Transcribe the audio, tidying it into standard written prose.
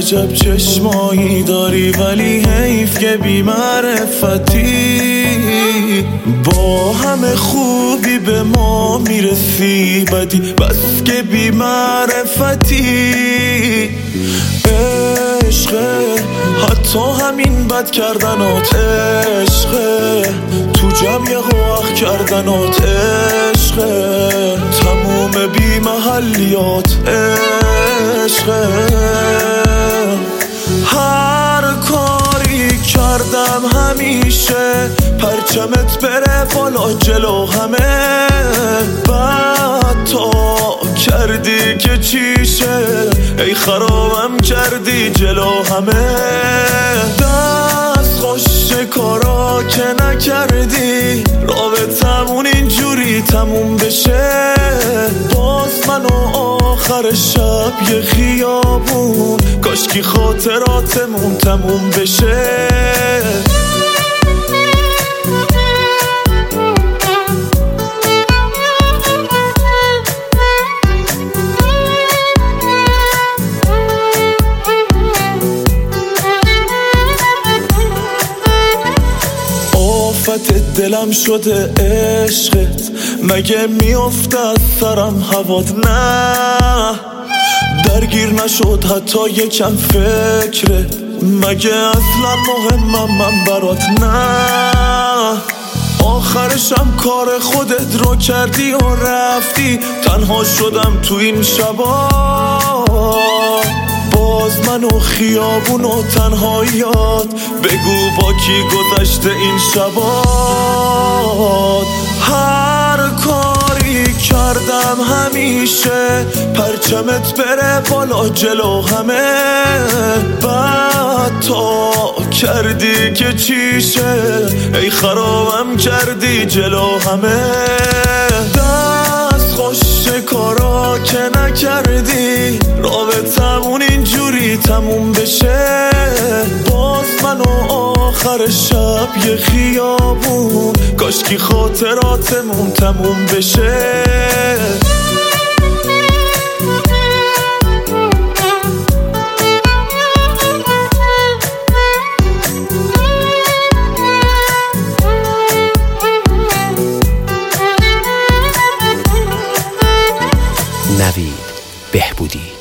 عجب چشمایی داری ولی حیف که بی معرفتی. با همه خوبی به ما میرسی بدی بس که بی معرفتی. عشقه حتی همین بد کردنات، عشقه تو جمع قوخ کردنات، عشقه تموم بی محلیات، عشقه. هر کاری کردم همیشه پرچمت بره بالا جلو همه. بعد تو کردی که چیشه ای خرابم کردی جلو همه. دست خوش کارا که نکردی رابطمون اینجوری تموم بشه. باز من و آخر شب یه خیابون کاشکی خاطراتمون تموم بشه. دلم شده عشقت مگه میافته از سرم هوات؟ نه درگیر نشد حتی یکم فکرت مگه اصلا مهمم من برات؟ نه آخرشم کار خودت رو کردی و رفتی. تنها شدم تو این شبا باز من و خیابون و تنهاییات. بگو با کی گذشته این شبات. هر کاری کردم همیشه پرچمت بره بالا جلو همه. بعد تو کردی که چیشه ای خرابم کردی جلو همه. دست خوش کارا که نکردی رابطمون اینجوری تموم بشه. باز من و آخر شب یه خیابون کاشکی خاطراتمون تموم بشه. نوید بهبودی.